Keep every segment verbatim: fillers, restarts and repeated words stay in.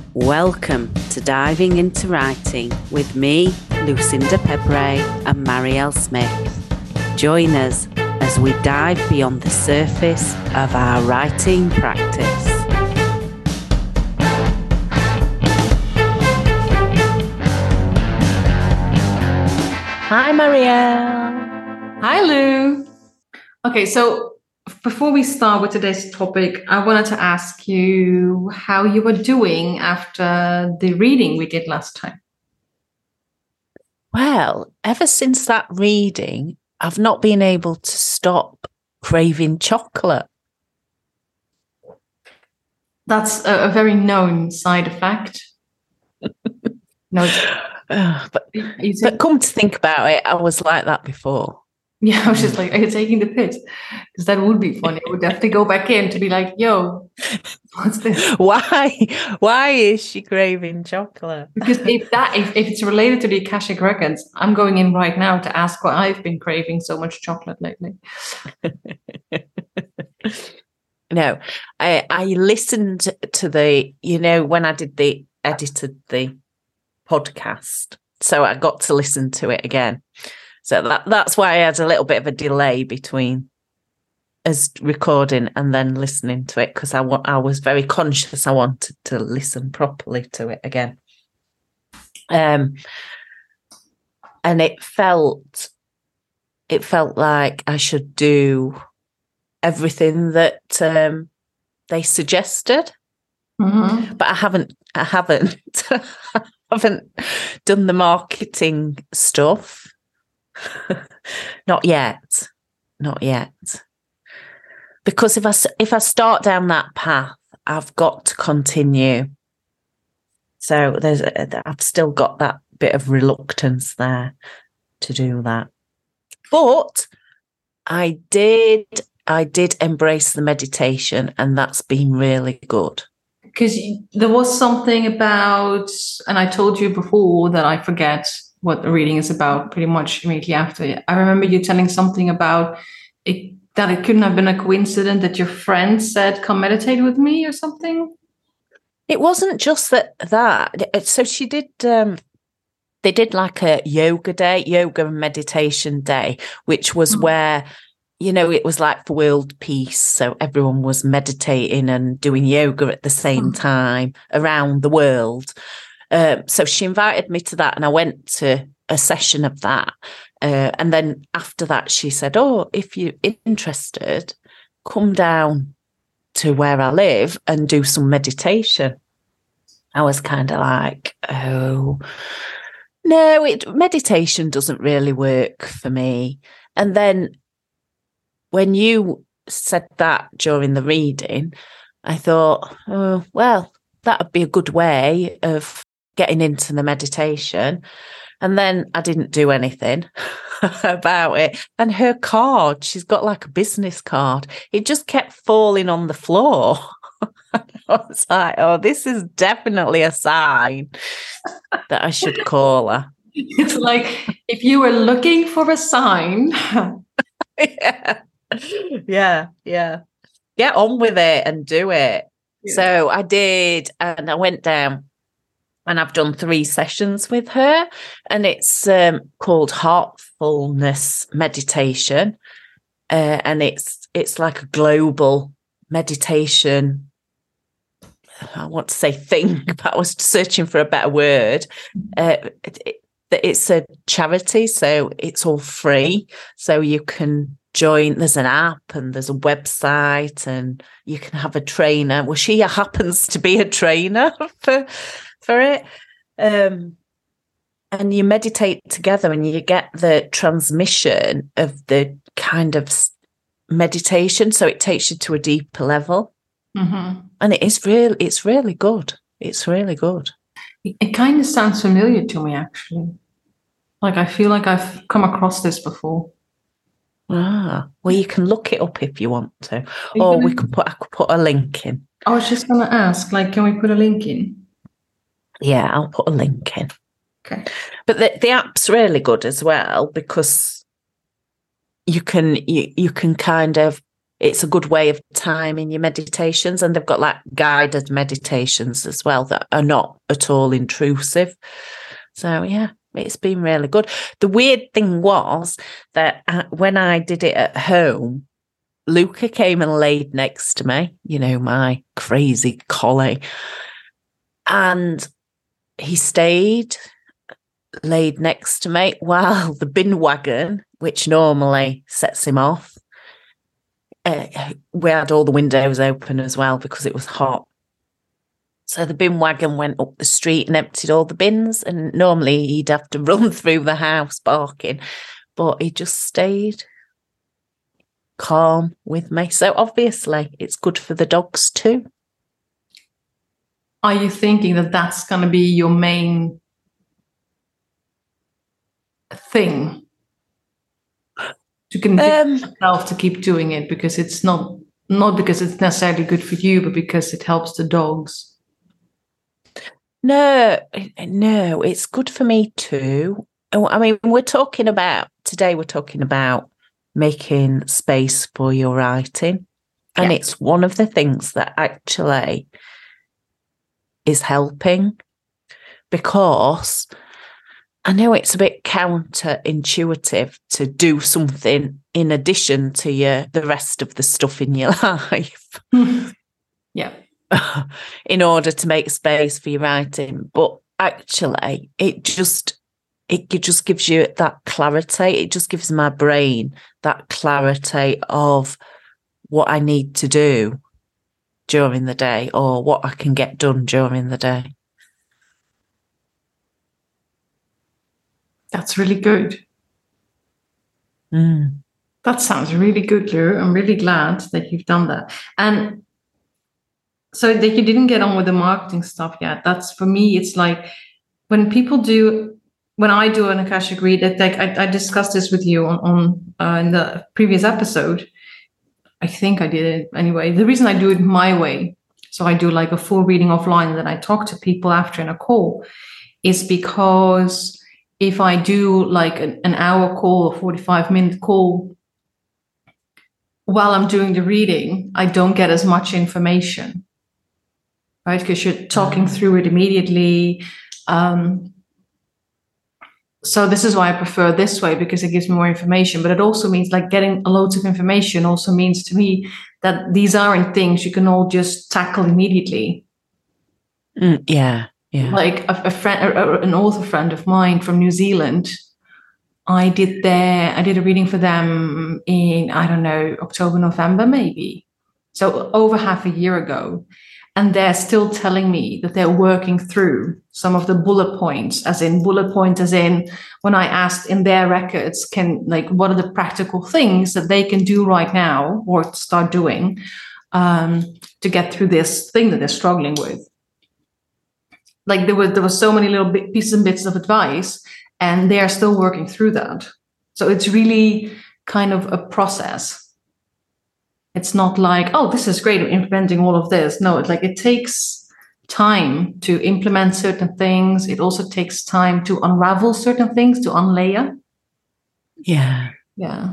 Welcome to Diving into Writing with me, Lucinda Pebray and Marielle Smith. Join us as we dive beyond the surface of our writing practice. Hi, Marielle. Hi, Lou. Okay, so before we start with today's topic, I wanted to ask you how you were doing after the reading we did last time. Well, ever since that reading, I've not been able to stop craving chocolate. That's a, a very known side effect. No, uh, but, but come to think about it, I was like that before. Yeah, I was just like, are you taking the piss? Because that would be funny. I would have to go back in to be like, yo, what's this? Why? Why is she craving chocolate? Because if that, if, if it's related to the Akashic Records, I'm going in right now to ask why I've been craving so much chocolate lately. No, I I listened to the, you know, when I did the edited the podcast, so I got to listen to it again. So that that's why I had a little bit of a delay between us recording and then listening to it, because I, wa- I was very conscious I wanted to listen properly to it again. Um, and it felt, it felt like I should do everything that um, they suggested, Mm-hmm. but I haven't, I haven't, I haven't done the marketing stuff. Not yet, not yet. Because if I if I start down that path, I've got to continue. So there's I've still got that bit of reluctance there to do that. But I did I did embrace the meditation, and that's been really good. Because there was something about, and I told you before that I forget what the reading is about pretty much immediately after. I remember you telling something about it, that it couldn't have been a coincidence that your friend said, come meditate with me or something. It wasn't just that, that. So she did, um, they did like a yoga day, yoga and meditation day, which was mm-hmm. where, you know, it was like for world peace. So everyone was meditating and doing yoga at the same time around the world. Um, so she invited me to that, and I went to a session of that. Uh, and then after that, she said, oh, if you're interested, come down to where I live and do some meditation. I was kind of like, oh, no, it, meditation doesn't really work for me. And then when you said that during the reading, I thought, oh, well, that would be a good way of getting into the meditation. And then I didn't do anything about it. And her card, she's got like a business card, it just kept falling on the floor. I was like, oh, this is definitely a sign that I should call her. It's like, if you were looking for a sign. yeah. yeah, yeah. Get on with it and do it. Yeah. So I did, and I went down. And I've done three sessions with her, and it's um, called Heartfulness Meditation, uh, and it's it's like a global meditation. I want to say thing, but I was searching for a better word. Uh, it, it, it's a charity, so it's all free. So you can join. There's an app and there's a website, and you can have a trainer. Well, she happens to be a trainer for. for it um and you meditate together, and you get the transmission of the kind of meditation, so it takes you to a deeper level. Mm-hmm. And it is real it's really good it's really good it, it kind of sounds familiar to me, actually. Like, I feel like I've come across this before. Ah, well, you can look it up if you want to, or gonna... we could put I could put a link in. I was just gonna ask, like, can we put a link in? Yeah, I'll put a link in. Okay. But the, the app's really good as well, because you can you, you can kind of it's a good way of timing your meditations. And they've got like guided meditations as well that are not at all intrusive. So, yeah, it's been really good. The weird thing was that I, when I did it at home, Luca came and laid next to me, you know, my crazy collie. And he stayed, laid next to me while the bin wagon, which normally sets him off, uh, we had all the windows open as well because it was hot. So the bin wagon went up the street and emptied all the bins, and normally he'd have to run through the house barking, but he just stayed calm with me. So obviously it's good for the dogs too. Are you thinking that that's going to be your main thing? To convince um, yourself to keep doing it because it's not, not because it's necessarily good for you, but because it helps the dogs. No, no, it's good for me too. I mean, we're talking about, today we're talking about making space for your writing. And yeah. It's one of the things that actually is helping, because I know it's a bit counterintuitive to do something in addition to your the rest of the stuff in your life. Yeah. In order to make space for your writing. But actually, it just it just gives you that clarity. It just gives my brain that clarity of what I need to do during the day or what I can get done during the day. That's really good. Mm. That sounds really good, Lou. I'm really glad that you've done that. And so that you didn't get on with the marketing stuff yet. That's, for me, it's like when people do, when I do an Akashic read, like I, I discussed this with you on, on uh, in the previous episode. I think I did it anyway. The reason I do it my way, so I do like a full reading offline and then I talk to people after in a call, is because if I do like an, an hour call or forty-five minute call while I'm doing the reading, I don't get as much information, right? Because you're talking mm-hmm. through it immediately. Um, so this is why I prefer this way, because it gives me more information. But it also means like getting loads of information also means to me that these aren't things you can all just tackle immediately. Mm, yeah. Yeah. Like a, a friend, a, an author friend of mine from New Zealand, I did their, I did a reading for them in, I don't know, October, November, maybe. So over half a year ago. And they're still telling me that they're working through some of the bullet points, as in bullet points, as in when I asked in their records, can like, what are the practical things that they can do right now or start doing um, to get through this thing that they're struggling with. Like there was, there was so many little bit, pieces and bits of advice, and they are still working through that. So it's really kind of a process. It's not like, oh, this is great, I'm implementing all of this. No, it's like it takes time to implement certain things. It also takes time to unravel certain things, to unlayer. Yeah. Yeah.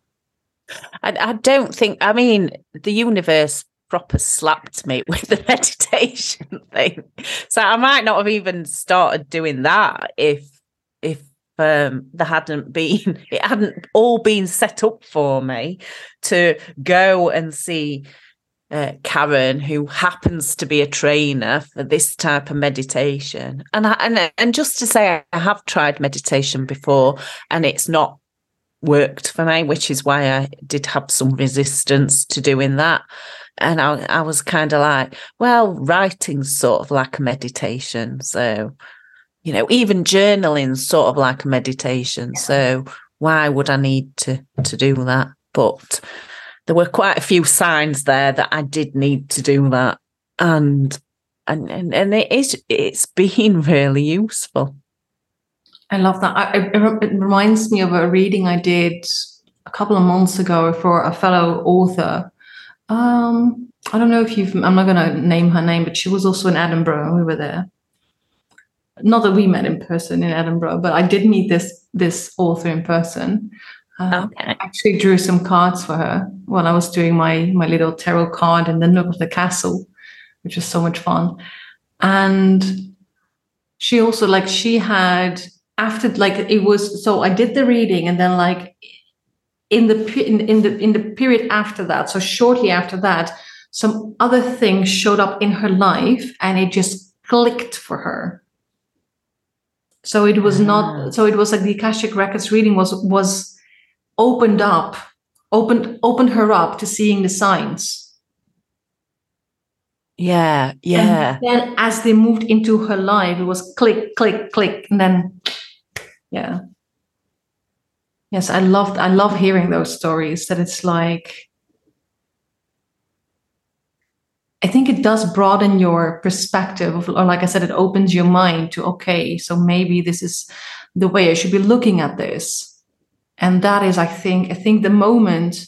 I, I don't think, I mean, the universe proper slapped me with the meditation thing. So I might not have even started doing that if if um, there hadn't been, it hadn't all been set up for me to go and see uh, Karen, who happens to be a trainer for this type of meditation. And, I, and, and just to say, I have tried meditation before and it's not worked for me, which is why I did have some resistance to doing that. And I, I was kind of like, well, writing's sort of like a meditation. So, you know, even journaling's sort of like a meditation. So why would I need to, to do that? But there were quite a few signs there that I did need to do that. And and, and, and it is, it's been really useful. I love that. I, it, it reminds me of a reading I did a couple of months ago for a fellow author. Um, I don't know if you've, I'm not going to name her name, but she was also in Edinburgh and we were there. Not that we met in person in Edinburgh, but I did meet this, this author in person. Uh, Okay. I actually drew some cards for her while I was doing my my little tarot card in the nook of the castle, which was so much fun. And she also like she had after like it was so I did the reading, and then like in the in, in the in the period after that, so shortly after that, some other things showed up in her life, and it just clicked for her. So it was not. So it was like the Akashic Records reading was was opened up, opened opened her up to seeing the signs. Yeah, yeah. And then as they moved into her life, it was click, click, click, and then yeah. Yes, I loved. I love hearing those stories. That it's like. I think it does broaden your perspective, of, or like I said, it opens your mind to, okay, so maybe this is the way I should be looking at this. And that is, I think, I think the moment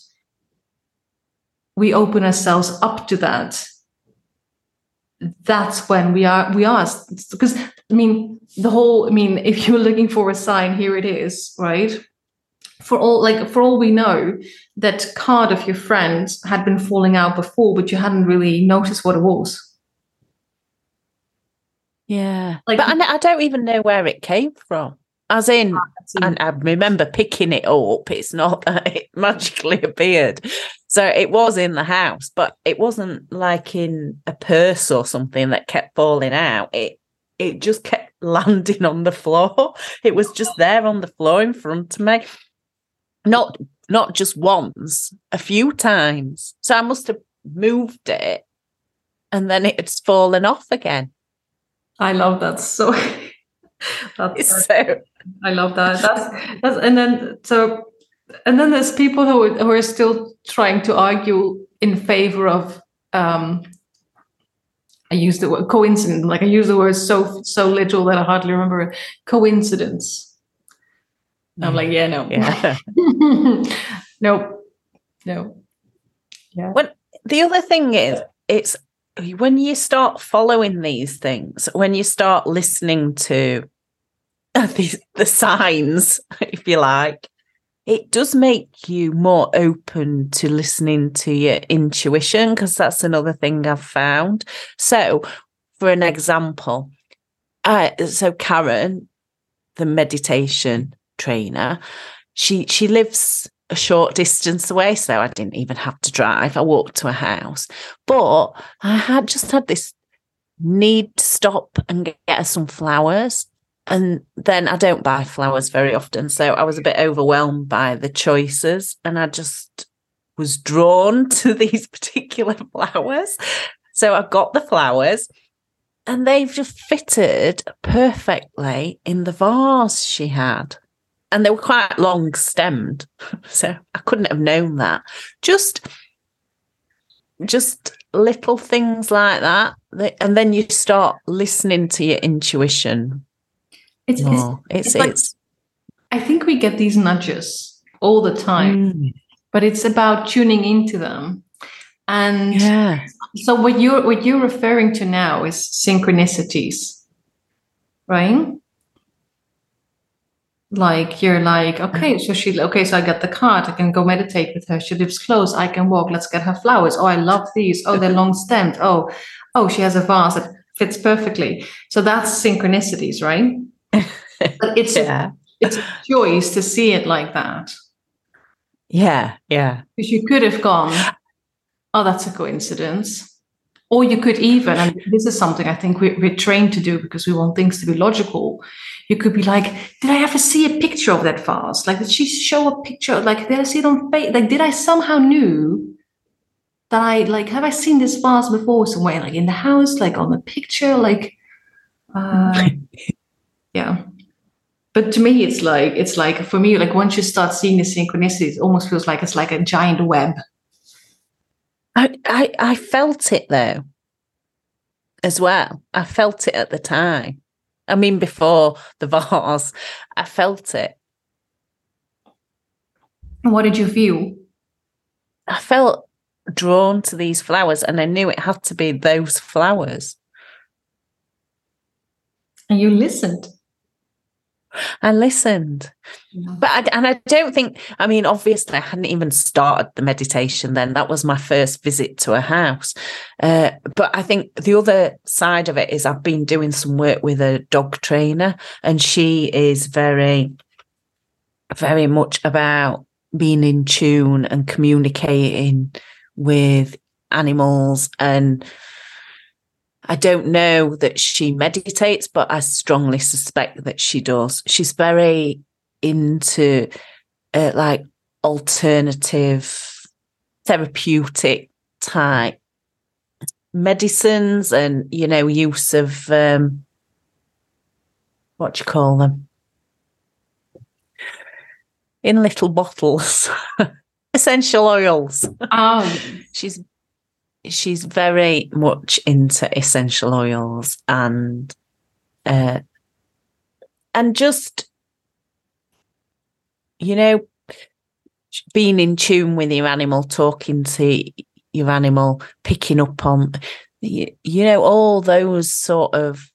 we open ourselves up to that, that's when we are, we are, because I mean, the whole, I mean, if you're looking for a sign, here it is, right? For all, like, for all we know, that card of your friend had been falling out before, but you hadn't really noticed what it was. Yeah. Like, but I, I don't even know where it came from. As in, and I remember picking it up. It's not that it magically appeared. So it was in the house, but it wasn't like in a purse or something that kept falling out. It it just kept landing on the floor. It was just there on the floor in front of me. Not not just once, a few times. So I must have moved it, and then it's fallen off again. I love that. So that's so I love that. That's that's and then so and then there's people who who are still trying to argue in favor of um I use the word coincidence, like I use the word so so little that I hardly remember it. Coincidence. I'm like, yeah, no. Yeah. Nope. No. Yeah. When the other thing is, it's when you start following these things, when you start listening to the, the signs, if you like, it does make you more open to listening to your intuition, because that's another thing I've found. So, for an example, uh, so Karen, the meditation trainer, she she lives a short distance away, so I didn't even have to drive. I walked to a house, but I had just had this need to stop and get her some flowers. And then I don't buy flowers very often, so I was a bit overwhelmed by the choices, and I just was drawn to these particular flowers. So I got the flowers, and they've just fitted perfectly in the vase she had. And they were quite long stemmed, so I couldn't have known that. Just, just little things like that. And then you start listening to your intuition. It's, more. it's, it's, it's, like, it's I think we get these nudges all the time, mm. but it's about tuning into them. And yeah. so what you're what you're referring to now is synchronicities, right? Like you're like, okay, so she okay, so I got the card, I can go meditate with her. She lives close, I can walk, let's get her flowers. Oh, I love these. Oh, they're long stemmed. Oh, oh, she has a vase that fits perfectly. So that's synchronicities, right? But it's yeah. a, it's a choice to see it like that. Yeah, yeah. Because you could have gone, oh, that's a coincidence. Or you could even, and this is something I think we, we're trained to do because we want things to be logical. You could be like, did I ever see a picture of that vase? Like, did she show a picture? Like, did I see it on Facebook? Like, did I somehow knew that I, like, have I seen this vase before somewhere? Like, in the house, like, on the picture? Like, uh, yeah. But to me, it's like, it's like, for me, like, once you start seeing the synchronicities, it almost feels like it's like a giant web. I, I, I felt it, though, as well. I felt it at the time. I mean, before the vase, I felt it. And what did you feel? I felt drawn to these flowers, and I knew it had to be those flowers. And you listened. I listened. Yeah. But I, and I don't think, I mean, obviously I hadn't even started the meditation then. That was my first visit to a house. Uh, but I think the other side of it is I've been doing some work with a dog trainer, and she is very, very much about being in tune and communicating with animals. And I don't know that she meditates, but I strongly suspect that she does. She's very into uh, like alternative therapeutic type medicines and, you know, use of, um, what do you call them? In little bottles, essential oils. Oh, she's she's very much into essential oils and uh, and just, you know, being in tune with your animal, talking to your animal, picking up on, you, you know, all those sort of.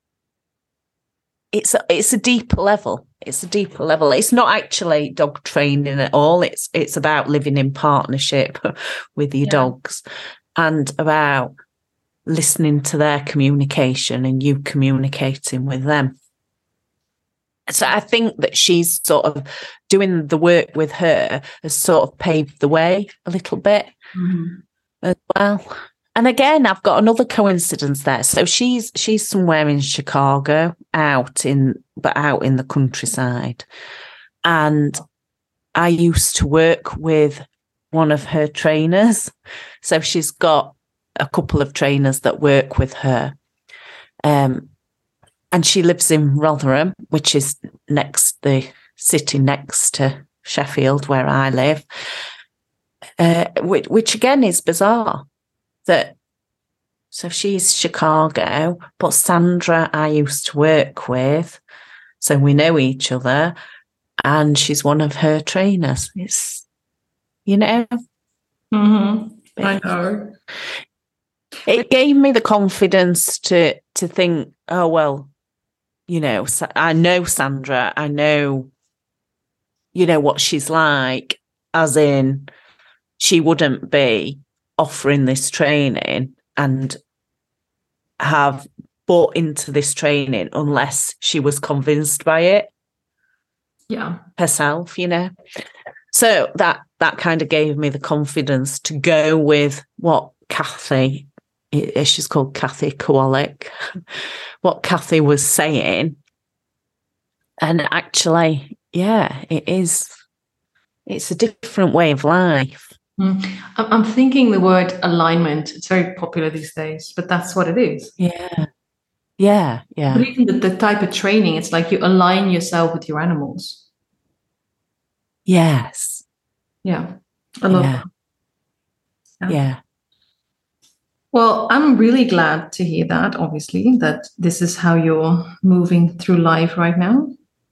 It's a, it's a deeper level. It's a deeper level. It's not actually dog training at all. It's it's about living in partnership with your Yeah. dogs and about listening to their communication and you communicating with them. So I think that she's sort of doing the work with her has sort of paved the way a little bit Mm-hmm. as well. And again, I've got another coincidence there. So she's she's somewhere in Chicago, out in but out in the countryside. And I used to work with one of her trainers. So she's got a couple of trainers that work with her. Um, and she lives in Rotherham, which is next the city next to Sheffield, where I live. Uh, which, which again is bizarre. That so she's Chicago, but Sandra I used to work with, so we know each other, and she's one of her trainers. It's, you know, Mm-hmm. I know. It gave me the confidence to to think, oh well, you know, I know Sandra, I know, you know what she's like, as in she wouldn't be offering this training and have bought into this training unless she was convinced by it Yeah. herself, you know. So that that kind of gave me the confidence to go with what Kathy, she's called Kathy Kowalik, what Kathy was saying. And actually, yeah, it is, it's a different way of life. Mm. I'm I'm thinking the word alignment. It's very popular these days, but that's what it is. Yeah. Yeah. Yeah. But even the, the type of training, it's like you align yourself with your animals. Yes. Yeah. I love Yeah. that. Yeah. Yeah. Well, I'm really glad to hear that, obviously, that this is how you're moving through life right now.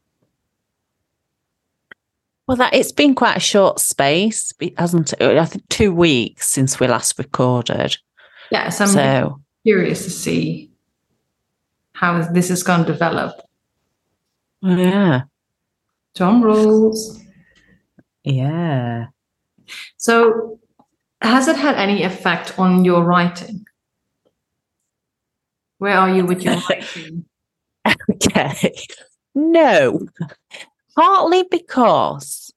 Well, that it's been quite a short space, hasn't it? I think two weeks since we last recorded. Yes, I'm so curious to see how this is going to develop. Yeah. Drum rolls. Yeah. So, has it had any effect on your writing? Where are you with your writing? Okay. No. Partly because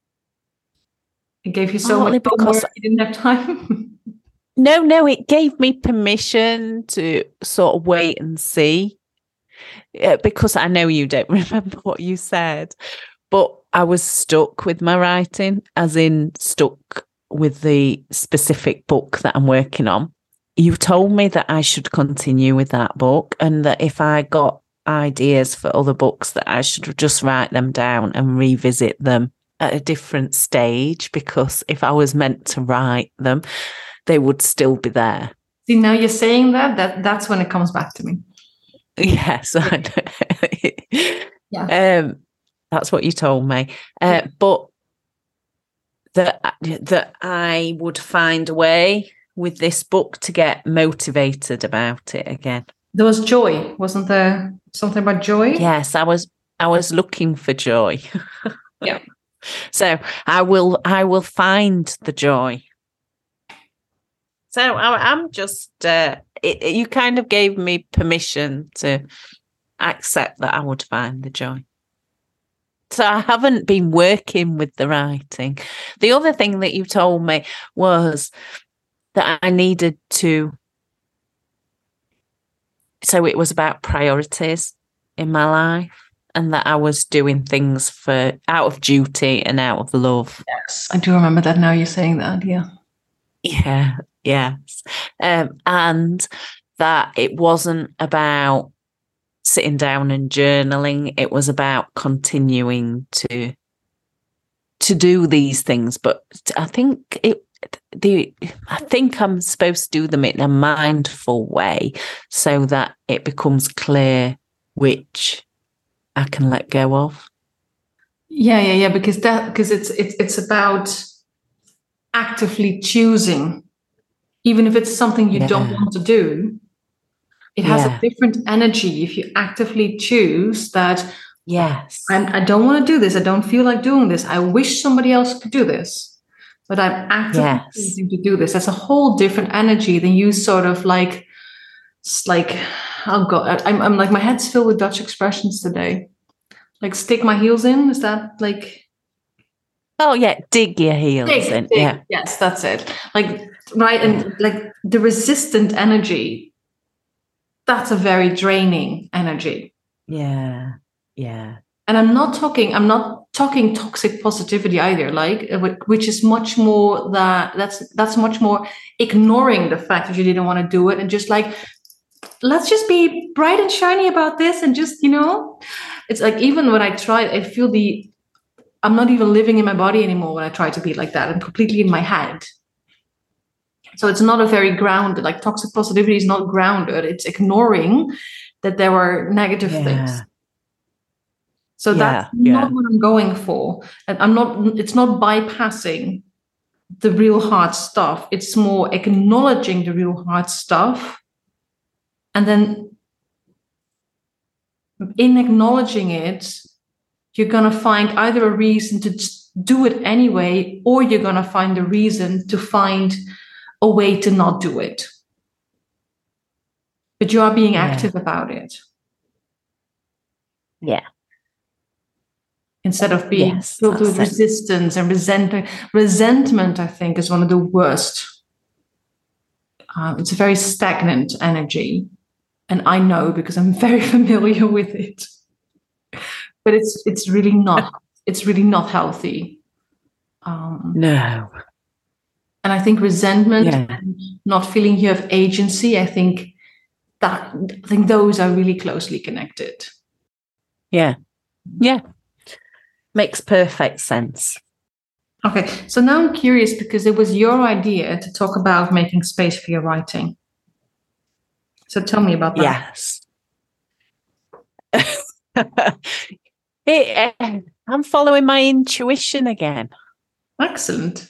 It gave you so partly much homework, because you didn't have time. no, no, it gave me permission to sort of wait and see. Uh, because I know you don't remember what you said, but I was stuck with my writing, as in stuck with the specific book that I'm working on. You told me that I should continue with that book, and that if I got ideas for other books, that I should just write them down and revisit them at a different stage, because if I was meant to write them, they would still be there. See, now you're saying that, that that's when it comes back to me. Yes. Yeah. Um, that's what you told me. Uh, but that that I would find a way with this book to get motivated about it again. There was joy, wasn't there? Something about joy? Yes, I was. I was looking for joy. Yeah. So I will, I will find the joy. So I, I'm just, uh, it, it- you kind of gave me permission to accept that I would find the joy. So I haven't been working with the writing. The other thing that you told me was that I needed to, so it was about priorities in my life, and that I was doing things for out of duty and out of love. Yes, I do remember that now you're saying that, yeah. Yeah, yes. Um, and that it wasn't about sitting down and journaling. It was about continuing to to do these things. But I think it the I think I'm supposed to do them in a mindful way so that it becomes clear which I can let go of. Yeah, yeah, yeah. Because that because it's it's it's about actively choosing, even if it's something you Yeah. don't want to do. It has Yeah. a different energy if you actively choose that. Yes. I'm, I don't want to do this. I don't feel like doing this. I wish somebody else could do this, but I'm actively Yes. choosing to do this. That's a whole different energy than you sort of like, it's like, oh God, I'm, I'm like, my head's filled with Dutch expressions today. Like stick my heels in. Is that like? Oh yeah, dig your heels Dig, in. dig. Yeah. Yes, that's it. Like, right. And like the resistant energy, that's a very draining energy. Yeah. Yeah. And I'm not talking, I'm not talking toxic positivity either, like uh, wh- which is much more that that's that's much more ignoring the fact that you didn't want to do it and just like, let's just be bright and shiny about this and just, you know, it's like even when I try, I feel the I'm not even living in my body anymore when I try to be like that. I'm completely in my head. So it's not a very grounded, like toxic positivity is not grounded. It's ignoring that there were negative Yeah. things. So Yeah, that's yeah. not what I'm going for. And I'm not, it's not bypassing the real hard stuff. It's more acknowledging the real hard stuff. And then in acknowledging it, you're going to find either a reason to just do it anyway, or you're going to find a reason to find a way to not do it. But you are being Yeah. active about it. Yeah. Instead of being Yes, filled with that's it. resistance and resentment. Resentment, I think, is one of the worst. Um, it's a very stagnant energy. And I know because I'm very familiar with it. But it's it's really not, it's really not healthy. Um, No. and I think resentment Yeah. and not feeling you have agency, I think that I think those are really closely connected. Yeah. Yeah. Makes perfect sense. Okay, so now I'm curious because it was your idea to talk about making space for your writing. So tell me about that. Yes. it, uh, I'm following my intuition again. Excellent.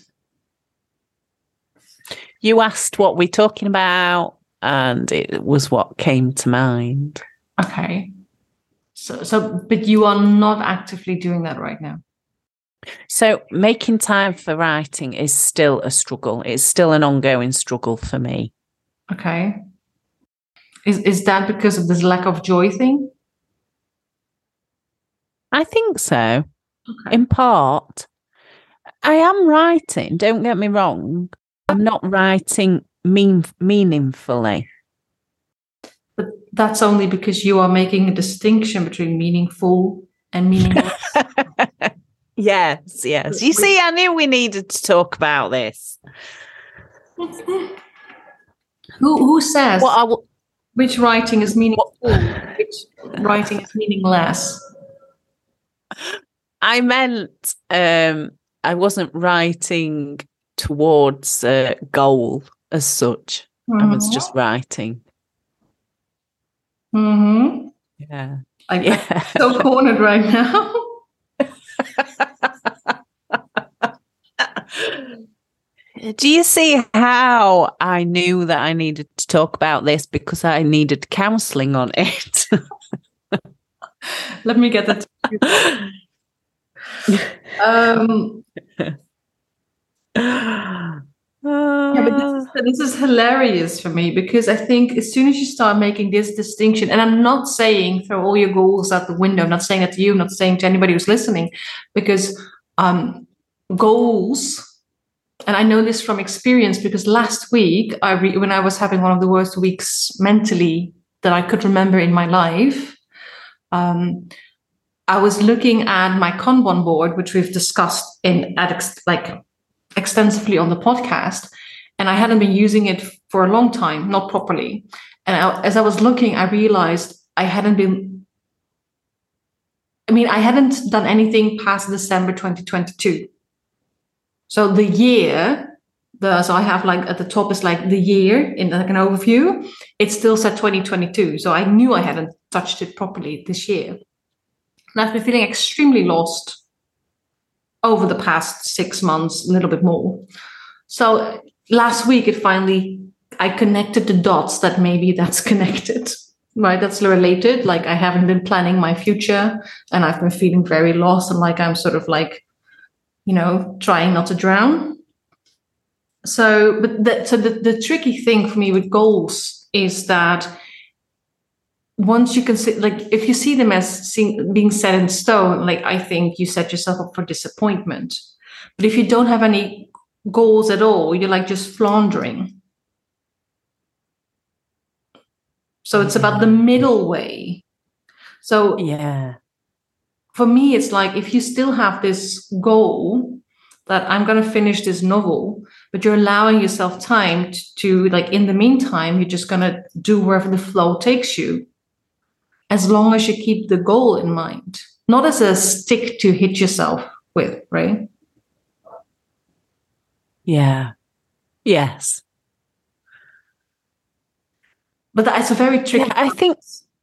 You asked what we're talking about, and it was what came to mind. Okay. So, so, but you are not actively doing that right now. So making time for writing is still a struggle. It's still an ongoing struggle for me. Okay. Is is that because of this lack of joy thing? I think so. Okay. In part. I am writing, don't get me wrong. I'm not writing mean, meaningfully. But that's only because you are making a distinction between meaningful and meaningless. Yes, yes. You see, I knew we needed to talk about this. who who says What I w- which writing is meaningful, which writing is meaningless? I meant um, I wasn't writing towards a goal as such. Mm-hmm. I was just writing. Mm-hmm. Yeah. I, Yeah. I'm so cornered right now. Do you see how I knew that I needed to talk about this because I needed counselling on it? Let me get that um, yeah, but this is, this is hilarious for me, because I think as soon as you start making this distinction, and I'm not saying throw all your goals out the window, I'm not saying that to you, I'm not saying to anybody who's listening, because um, goals, and I know this from experience, because last week, I re- when I was having one of the worst weeks mentally that I could remember in my life, um, I was looking at my Kanban board, which we've discussed in at ex- like extensively on the podcast, and I hadn't been using it for a long time, not properly. And I, as I was looking, I realized I hadn't been, I mean, I hadn't done anything past December twenty twenty-two. So the year, the so I have like at the top is like the year in like an overview. It still said twenty twenty-two. So I knew I hadn't touched it properly this year. And I've been feeling extremely lost over the past six months, a little bit more. So last week, it finally, I connected the dots that maybe that's connected, right? That's related. Like I haven't been planning my future, and I've been feeling very lost, and like I'm sort of like, you know, trying not to drown. So, but the, so the, the tricky thing for me with goals is that once you consider, like, if you see them as seeing, being set in stone, like, I think you set yourself up for disappointment. But if you don't have any goals at all, you're like just floundering. So it's about the middle way. So yeah, for me, it's like, if you still have this goal that I'm going to finish this novel, but you're allowing yourself time to, to like, in the meantime, you're just going to do wherever the flow takes you. As long as you keep the goal in mind, not as a stick to hit yourself with, right? Yeah. Yes. But that's a very tricky. Yeah, I think.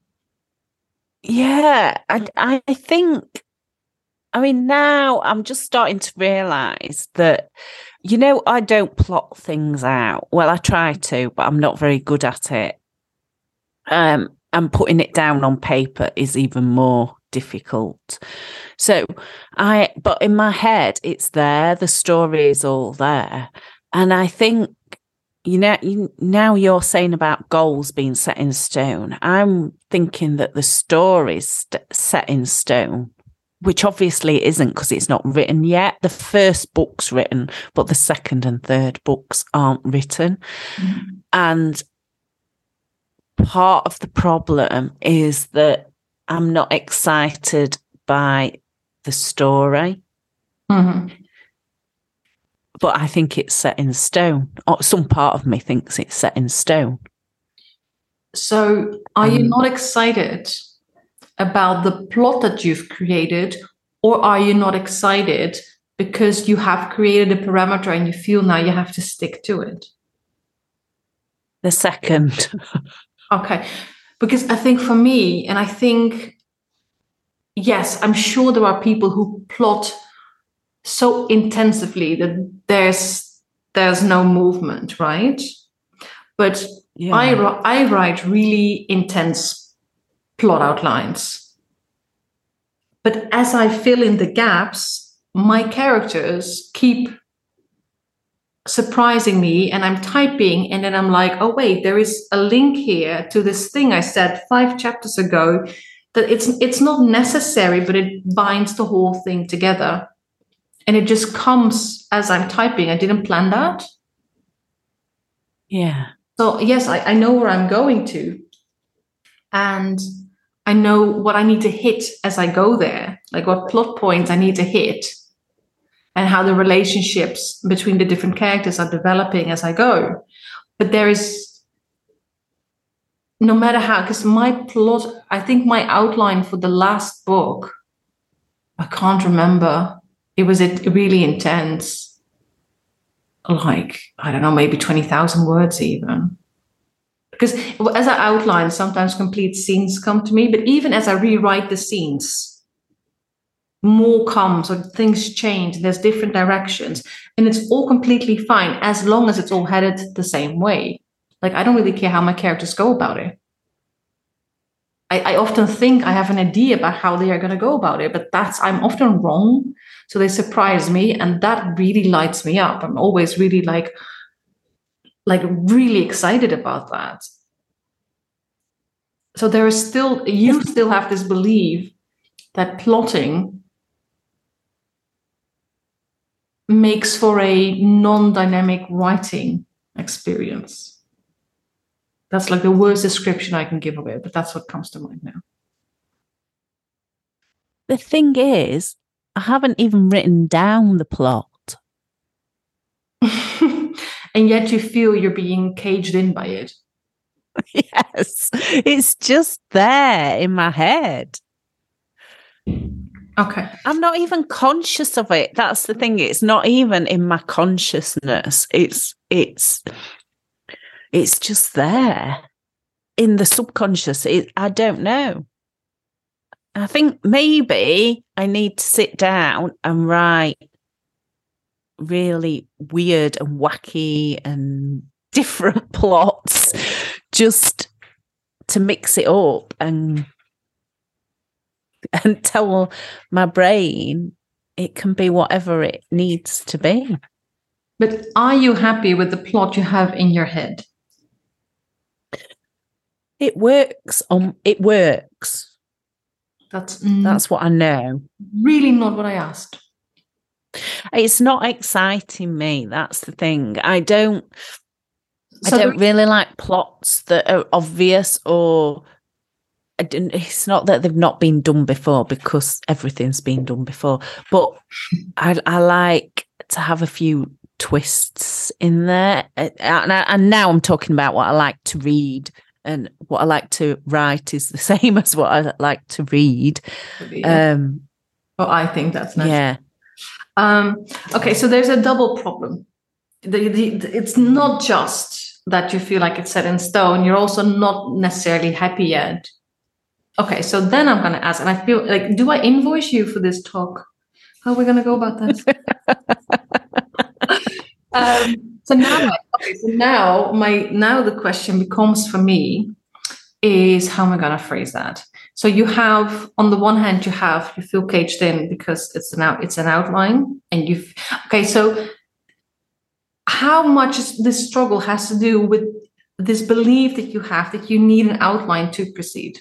Yeah, I, I think. I mean, now I'm just starting to realise that, you know, I don't plot things out. Well, I try to, but I'm not very good at it. Um. And putting it down on paper is even more difficult. So I, but in my head, it's there. The story is all there. And I think, you know, you, now you're saying about goals being set in stone. I'm thinking that the story's st- set in stone, which obviously it isn't, because it's not written yet. The first book's written, but the second and third books aren't written. Mm-hmm. And part of the problem is that I'm not excited by the story. Mm-hmm. But I think it's set in stone. Or some part of me thinks it's set in stone. So are um, you not excited about the plot that you've created, or are you not excited because you have created a parameter and you feel now you have to stick to it? The second. Okay, because I think for me, and I think, yes, I'm sure there are people who plot so intensively that there's there's no movement, right? But yeah. I I write really intense plot outlines. But as I fill in the gaps, my characters keep surprising me, and I'm typing, and then I'm like, oh wait, there is a link here to this thing I said five chapters ago, that it's it's not necessary, but it binds the whole thing together, and it just comes as I'm typing. I didn't plan that. Yeah. So yes, I, I know where I'm going to, and I know what I need to hit as I go there, like what plot points I need to hit, and how the relationships between the different characters are developing as I go. But there is, no matter how, because my plot, I think my outline for the last book, I can't remember. It was it really intense. Like, I don't know, maybe twenty thousand words even. Because as I outline, sometimes complete scenes come to me, but even as I rewrite the scenes, more comes, or things change, there's different directions, and it's all completely fine as long as it's all headed the same way. Like, I don't really care how my characters go about it. I, I often think I have an idea about how they are going to go about it, but that's I'm often wrong. So they surprise me, and that really lights me up. I'm always really like, like really excited about that. So there is still, you still have this belief that plotting makes for a non-dynamic writing experience. That's like the worst description I can give of it, but that's what comes to mind now. The thing is, I haven't even written down the plot. And yet you feel you're being caged in by it. Yes, it's just there in my head. Okay. I'm not even conscious of it. That's the thing. It's not even in my consciousness. It's it's it's just there in the subconscious. It, I don't know. I think maybe I need to sit down and write really weird and wacky and different plots just to mix it up and and tell my brain it can be whatever it needs to be. But are you happy with the plot you have in your head? It works on it works. That's mm, That's what I know. Really not what I asked. It's not exciting me. That's the thing. I don't So I don't the- really like plots that are obvious, or I didn't, it's not that they've not been done before, because everything's been done before. But I, I like to have a few twists in there. And, I, and now I'm talking about what I like to read, and what I like to write is the same as what I like to read. Yeah. Um, well, I think that's nice. Yeah. Um, okay, so there's a double problem. The, the, it's not just that you feel like it's set in stone. You're also not necessarily happy yet. Okay, so then I'm going to ask, and I feel like, do I invoice you for this talk? How are we going to go about this? um, so now, okay, so now my now the question becomes for me is, how am I going to phrase that? So you have, on the one hand, you have you feel caged in because it's an out, it's an outline, and you've okay. So how much is this struggle has to do with this belief that you have that you need an outline to proceed?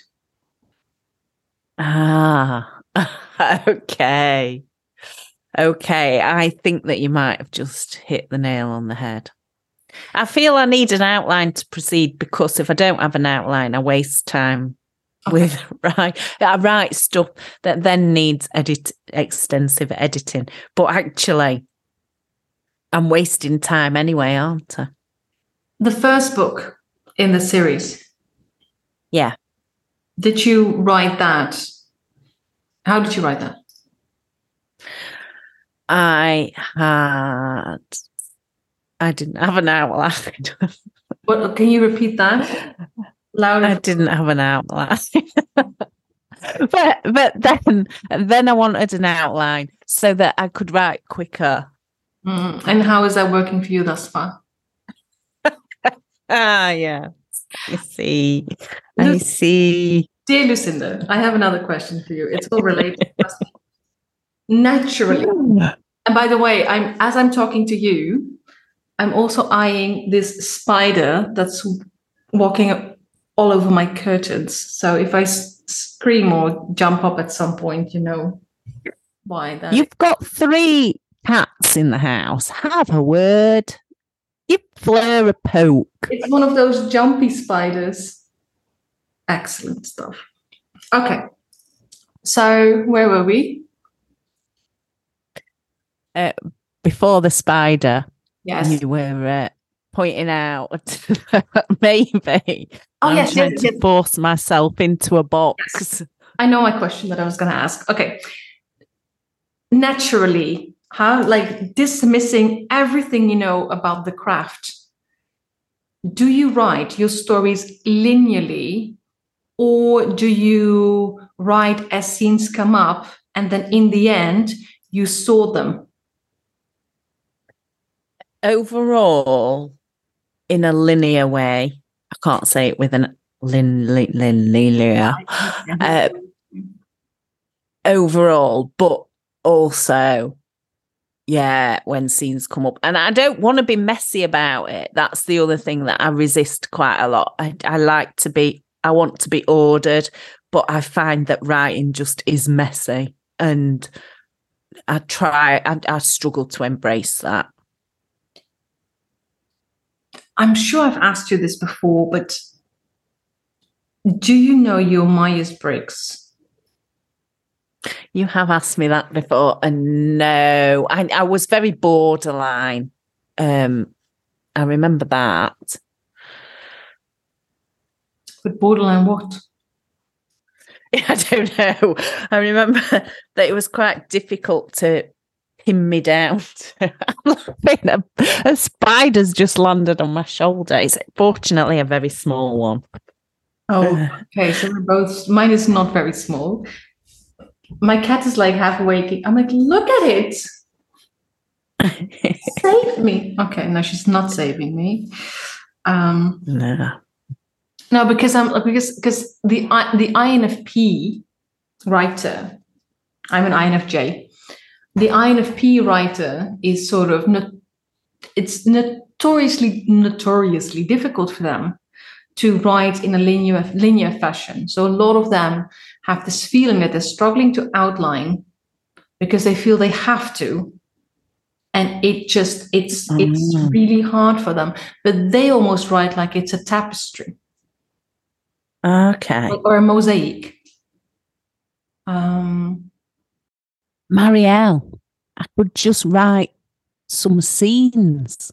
Ah, okay. Okay, I think that you might have just hit the nail on the head. I feel I need an outline to proceed, because if I don't have an outline, I waste time okay. with right. I write stuff that then needs edit extensive editing. But actually, I'm wasting time anyway, aren't I? The first book in the series. Yeah. Did you write that? How did you write that? I had. I didn't have an outline. What? Can you repeat that louder? I didn't have an outline. but but then then I wanted an outline so that I could write quicker. Mm. And how is that working for you thus far? Ah, yeah. I see. I Luc- see. Dear Lucinda, I have another question for you. It's all related. Naturally. And by the way, I'm as I'm talking to you, I'm also eyeing this spider that's walking all over my curtains. So if I s- scream or jump up at some point, you know why that. You've got three cats in the house. Have a word. You flare a poke. It's one of those jumpy spiders. Excellent stuff. Okay. So where were we? Uh, before the spider. Yes. You were uh, pointing out that maybe oh, I'm yes, trying yes, to yes. force myself into a box. Yes. I know my question that I was going to ask. Okay. Naturally, how like dismissing everything you know about the craft, do you write your stories linearly, or do you write as scenes come up and then in the end you saw them? Overall, in a linear way, I can't say it with an Lin, Lin, Lin, Lilia, uh, overall, but also, yeah, when scenes come up. And I don't want to be messy about it. That's the other thing that I resist quite a lot. I, I like to be, I want to be ordered, but I find that writing just is messy. And I try, I, I struggle to embrace that. I'm sure I've asked you this before, but do you know your Myers-Briggs? You have asked me that before, and no, I, I was very borderline. Um, I remember that. But borderline what? I don't know. I remember that it was quite difficult to pin me down. a, a spider's just landed on my shoulder. It's fortunately a very small one. Oh, okay. So we're both. Mine is not very small. My cat is like half awake. I'm like, look at it. Save me. Okay, no, she's not saving me. Um, no. No, because I'm because because the the I N F P writer, I'm an I N F J. The I N F P writer is sort of not. It's notoriously notoriously difficult for them to write in a linear linear fashion. So a lot of them have this feeling that they're struggling to outline because they feel they have to. And it just, it's mm. it's really hard for them. But they almost write like it's a tapestry. Okay. Or, or a mosaic. Um, Marielle, I could just write some scenes.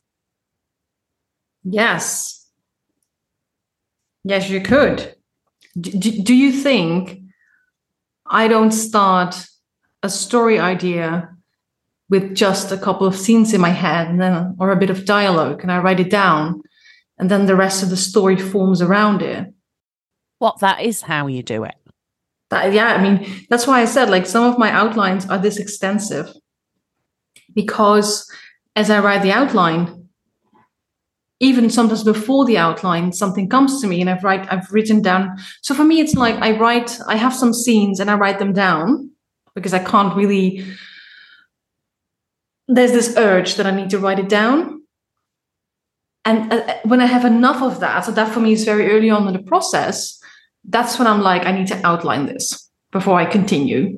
Yes. Yes, you could. Do, do you think I don't start a story idea with just a couple of scenes in my head and then, or a bit of dialogue, and I write it down, and then the rest of the story forms around it? What, that is how you do it? That, yeah, I mean, that's why I said, like, some of my outlines are this extensive, because as I write the outline, even sometimes before the outline, something comes to me and I've write, I've written down. So for me, it's like I write, I have some scenes and I write them down because I can't really, there's this urge that I need to write it down. And uh, when I have enough of that, so that for me is very early on in the process, that's when I'm like, I need to outline this before I continue.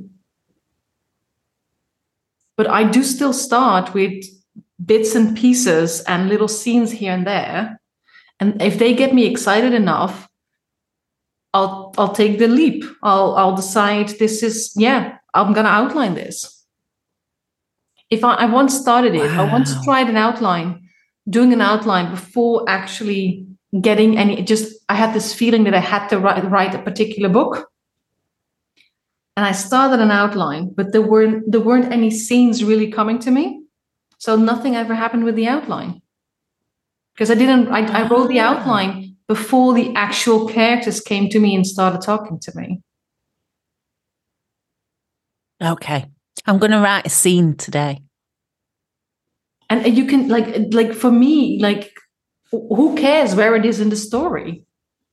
But I do still start with bits and pieces and little scenes here and there. And if they get me excited enough, I'll I'll take the leap. I'll I'll decide this is, yeah, I'm gonna outline this. If I, I once started it, wow. I once tried an outline, doing an outline before actually getting any, just I had this feeling that I had to write, write a particular book. And I started an outline, but there weren't there weren't any scenes really coming to me. So nothing ever happened with the outline. Because I didn't, I, I wrote the outline before the actual characters came to me and started talking to me. Okay. I'm going to write a scene today. And you can, like, like for me, like, who cares where it is in the story?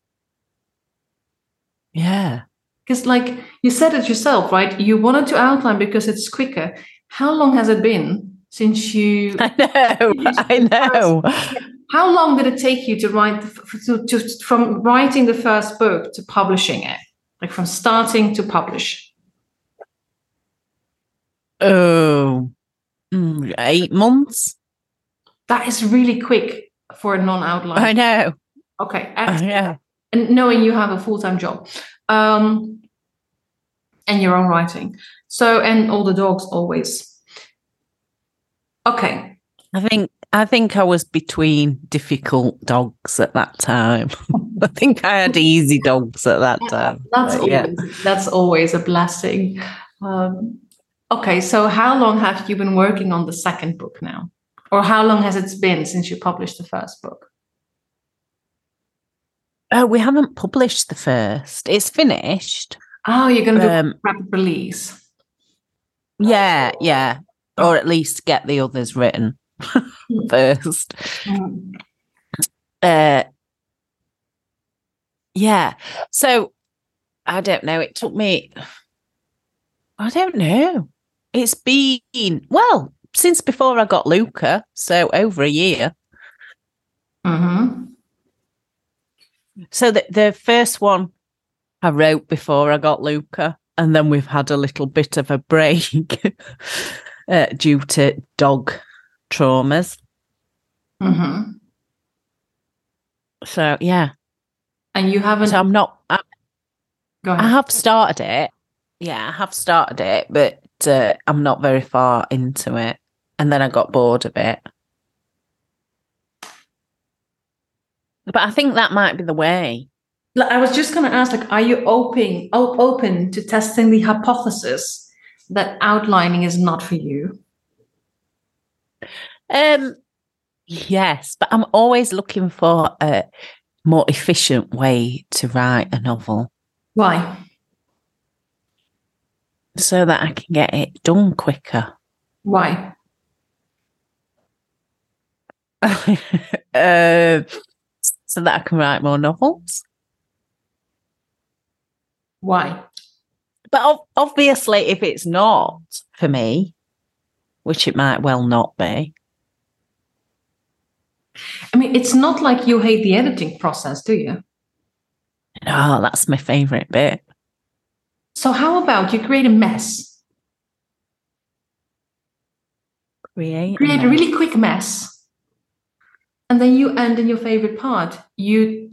Yeah. Because, like, you said it yourself, right? You wanted to outline because it's quicker. How long has it been since you... I know, I know. How long did it take you to write, to, to, from writing the first book to publishing it? Like from starting to publish? Oh, mm, eight months. That is really quick for a non-outline. I know. Okay. Uh, yeah. And knowing you have a full-time job. Um, and your own writing. So, and all the dogs always. Okay. I think I think I was between difficult dogs at that time. I think I had easy dogs at that time. That's but, always, yeah. that's always a blessing. Um, okay, so how long have you been working on the second book now? Or how long has it been since you published the first book? Oh, we haven't published the first. It's finished. Oh, you're going to do um, a rapid release. Yeah, yeah. Or at least get the others written first. Mm. Uh, yeah. So I don't know. It took me, I don't know. It's been, well, since before I got Luca, so over a year. Mm-hmm. So the, the first one I wrote before I got Luca, and then we've had a little bit of a break uh, due to dog traumas. Mm-hmm. So, yeah. And you haven't... So I'm not... I, Go ahead. I have started it. Yeah, I have started it, but uh, I'm not very far into it. And then I got bored of it. But I think that might be the way. I was just going to ask, like, are you open, open to testing the hypothesis that outlining is not for you? Um, yes, but I'm always looking for a more efficient way to write a novel. Why? So that I can get it done quicker. Why? uh, so that I can write more novels. Why? But ov- obviously, if it's not for me, which it might well not be. I mean, it's not like you hate the editing process, do you? No, that's my favourite bit. So how about you create a mess? Create, create a, a really quick mess. And then you end in your favorite part. You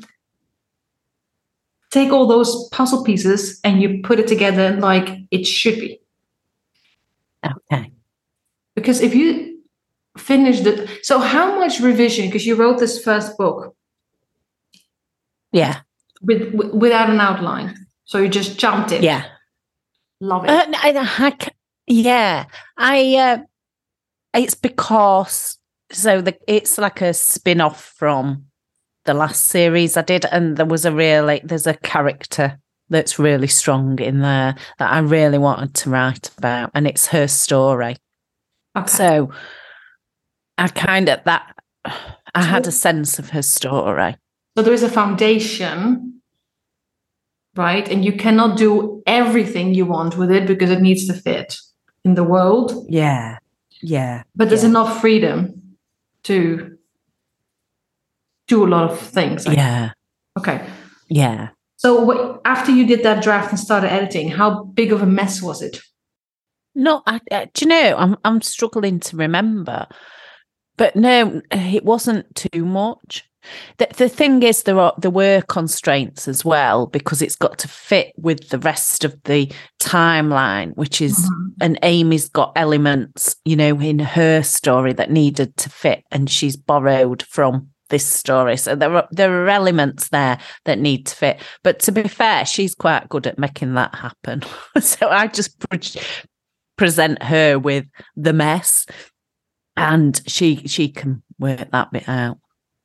take all those puzzle pieces and you put it together like it should be. Okay. Because if you finish the... So how much revision? Because you wrote this first book. Yeah. With, with without an outline. So you just jumped in. Yeah. Love it. Uh, I, I, yeah. I... Uh, it's because... So the, it's like a spin-off from the last series I did, and there was a really... There's a character that's really strong in there that I really wanted to write about, and it's her story. Okay. So I kind of... that I had a sense of her story. So there is a foundation, right? And you cannot do everything you want with it because it needs to fit in the world. Yeah, yeah. But there's yeah. enough freedom to do a lot of things. Like, yeah. Okay. Yeah. So what, after you did that draft and started editing, how big of a mess was it? No, I, uh, do you know, I'm I'm struggling to remember. But no, it wasn't too much. The, the thing is, there are there were constraints as well, because it's got to fit with the rest of the timeline, which is, mm-hmm. and Amy's got elements, you know, in her story that needed to fit, and she's borrowed from this story. So there are there are elements there that need to fit. But to be fair, she's quite good at making that happen. So I just pre- present her with the mess, and she she can work that bit out.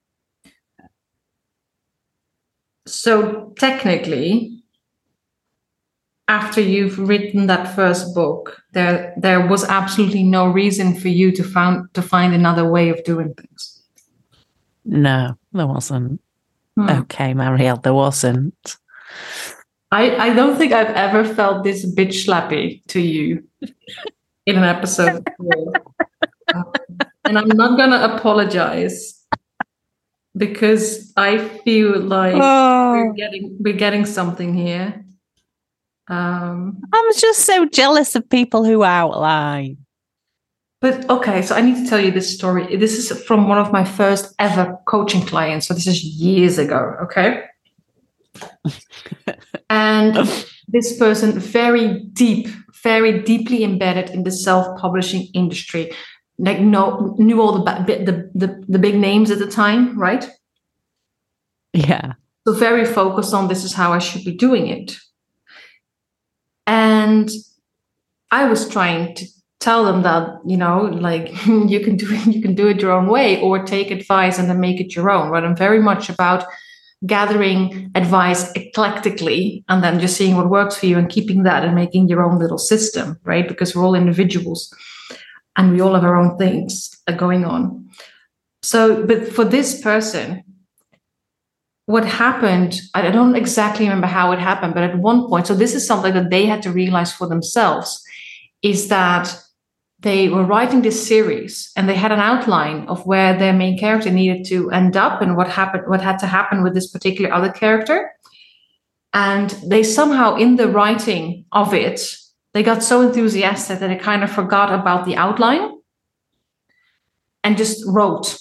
So technically, after you've written that first book, there there was absolutely no reason for you to found to find another way of doing things. No, there wasn't. Hmm. Okay, Marielle, there wasn't. I, I don't think I've ever felt this bitch slappy to you in an episode before. um, and I'm not gonna apologize, because I feel like oh. we're getting we're getting something here. Um, I'm just so jealous of people who outline. But okay, so I need to tell you this story. This is from one of my first ever coaching clients. So this is years ago, okay? And this person, very deep, very deeply embedded in the self-publishing industry. Like, no, knew all the, the the the big names at the time, right? Yeah. So very focused on, this is how I should be doing it. And I was trying to tell them that, you know, like, you can do it, you can do it your own way, or take advice and then make it your own. Right? I'm very much about gathering advice eclectically and then just seeing what works for you and keeping that and making your own little system, right? Because we're all individuals and we all have our own things going on. So, but for this person, what happened, I don't exactly remember how it happened, but at one point, so this is something that they had to realize for themselves, is that they were writing this series and they had an outline of where their main character needed to end up and what happened, what had to happen with this particular other character. And they somehow, in the writing of it, they got so enthusiastic that they kind of forgot about the outline and just wrote.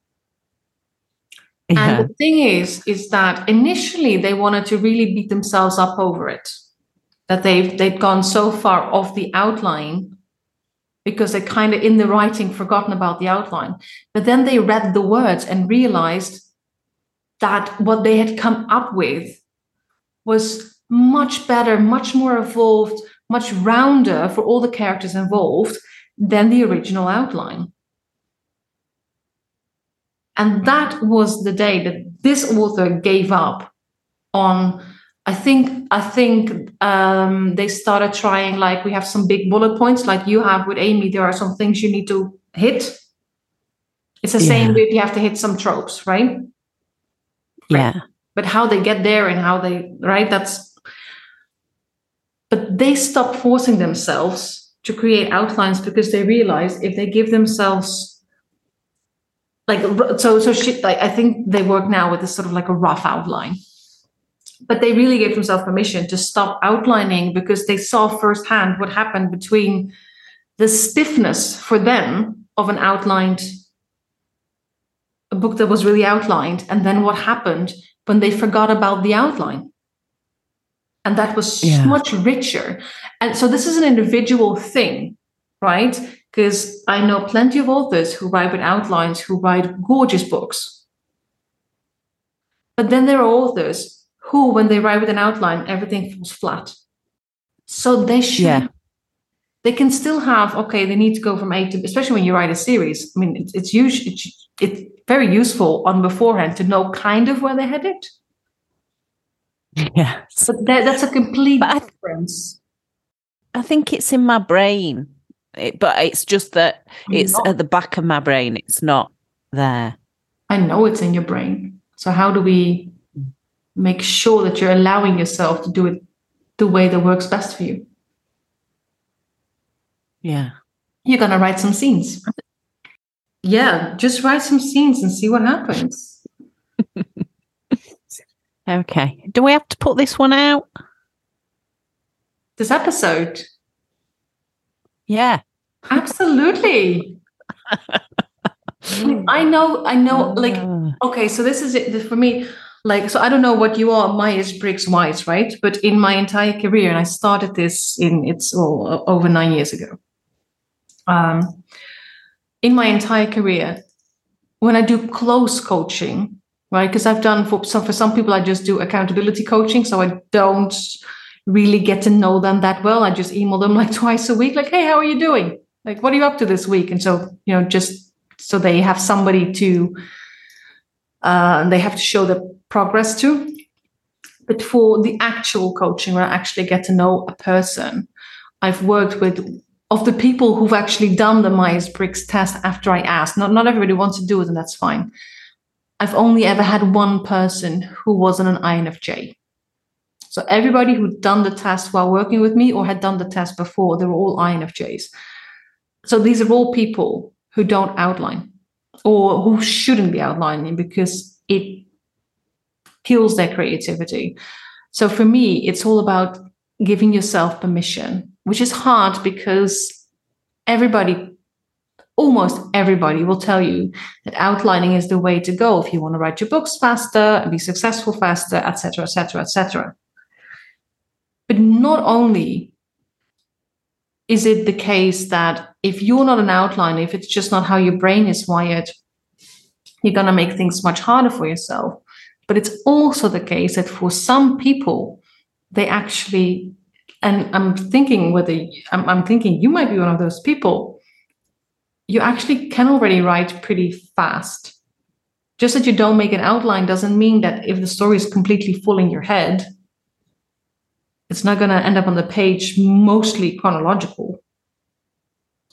Yeah. And the thing is, is that initially they wanted to really beat themselves up over it, that they've they'd gone so far off the outline because they kind of in the writing forgotten about the outline. But then they read the words and realized that what they had come up with was much better, much more evolved, much rounder for all the characters involved than the original outline. And that was the day that this author gave up on, I think, I think um, they started trying, like, we have some big bullet points, like you have with Amy, there are some things you need to hit. It's the yeah. same way you have to hit some tropes, right? Yeah. Right. But how they get there and how they, right, that's, but they stopped forcing themselves to create outlines because they realized if they give themselves, like, so, so she, like, I think they work now with this sort of like a rough outline. But they really gave themselves permission to stop outlining because they saw firsthand what happened between the stiffness for them of an outlined, a book that was really outlined, and then what happened when they forgot about the outline. And that was yeah. much richer. And so this is an individual thing, right? Because I know plenty of authors who write with outlines, who write gorgeous books. But then there are authors who, when they write with an outline, everything falls flat. So they should, yeah. they can still have, okay, they need to go from A to B, especially when you write a series. I mean, it's, it's usually, it's, it's very useful on beforehand to know kind of where they're headed. Yeah. But that, that's a complete but difference. I think it's in my brain, it, but it's just that it's at the back of my brain. It's not there. I know it's in your brain. So how do we make sure that you're allowing yourself to do it the way that works best for you? Yeah. You're going to write some scenes. Yeah, just write some scenes and see what happens. Okay. Do we have to put this one out? This episode? Yeah. Absolutely. I know, I know, like, okay, so this is it for me. Like, so I don't know what you are, Myers-Briggs wise, right? But in my entire career, and I started this in, it's oh, over nine years ago. Um, in my entire career, when I do close coaching, right? Because I've done for some, for some people, I just do accountability coaching. So I don't really get to know them that well. I just email them like twice a week, like, hey, how are you doing? Like, what are you up to this week? And so, you know, just so they have somebody to, uh, they have to show the progress to. But for the actual coaching, where I actually get to know a person, I've worked with, of the people who've actually done the Myers-Briggs test after I asked. Not, not everybody wants to do it, and that's fine. I've only ever had one person who wasn't an I N F J. So everybody who'd done the test while working with me or had done the test before, they were all I N F Js. So these are all people who don't outline or who shouldn't be outlining because it kills their creativity. So for me, it's all about giving yourself permission, which is hard because everybody, almost everybody will tell you that outlining is the way to go if you want to write your books faster and be successful faster, et cetera, et cetera, et cetera. But not only is it the case that if you're not an outliner, if it's just not how your brain is wired, you're going to make things much harder for yourself. But it's also the case that for some people, they actually, and I'm thinking whether, I'm, I'm thinking you might be one of those people, you actually can already write pretty fast. Just that you don't make an outline doesn't mean that if the story is completely full in your head, it's not going to end up on the page mostly chronological.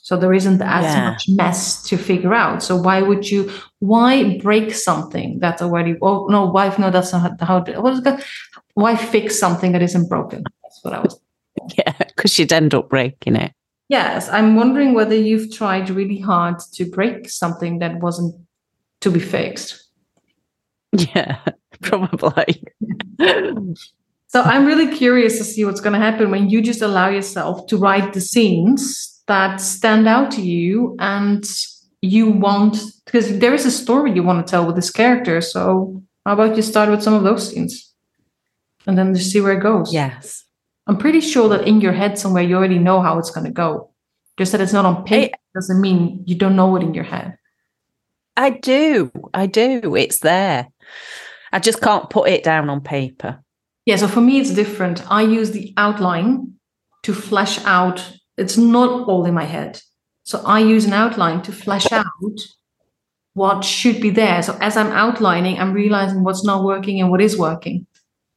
So there isn't as Yeah. much mess to figure out. So why would you, why break something that's already, oh, no, why, no, that's not how, what is that? Why fix something that isn't broken? That's what I was. Yeah, because you'd end up breaking it. Yes, I'm wondering whether you've tried really hard to break something that wasn't to be fixed. Yeah, probably. So I'm really curious to see what's going to happen when you just allow yourself to write the scenes that stand out to you and you want, because there is a story you want to tell with this character. So how about you start with some of those scenes and then just see where it goes? Yes. I'm pretty sure that in your head somewhere you already know how it's going to go. Just that it's not on paper I, doesn't mean you don't know it in your head. I do. I do. It's there. I just can't put it down on paper. Yeah, so for me it's different. I use the outline to flesh out. It's not all in my head. So I use an outline to flesh out what should be there. So as I'm outlining, I'm realizing what's not working and what is working.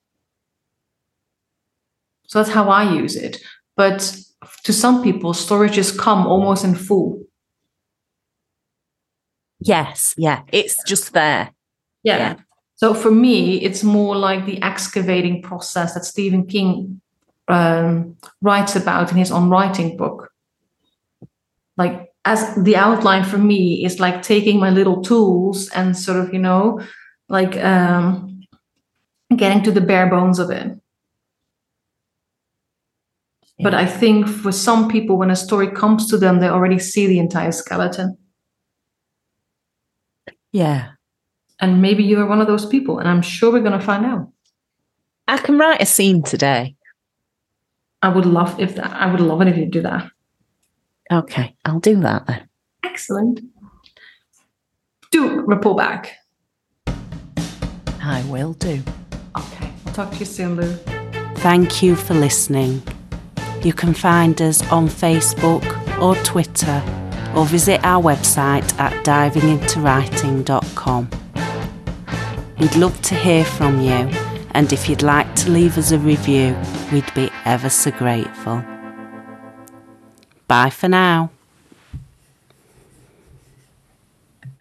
So that's how I use it. But to some people, storages come almost in full. Yes, yeah, it's just there. Yeah. yeah. So for me, it's more like the excavating process that Stephen King um, writes about in his own writing book. Like, as the outline for me is like taking my little tools and sort of, you know, like um, getting to the bare bones of it. Yeah. But I think for some people, when a story comes to them, they already see the entire skeleton. Yeah. And maybe you are one of those people, and I'm sure we're going to find out. I can write a scene today. I would love if that. I would love it if you do that. Okay, I'll do that then. Excellent. Do report back. I will do. Okay, I'll talk to you soon, Lou. Thank you for listening. You can find us on Facebook or Twitter, or visit our website at diving into writing dot com. We'd love to hear from you, and if you'd like to leave us a review, we'd be ever so grateful. Bye for now.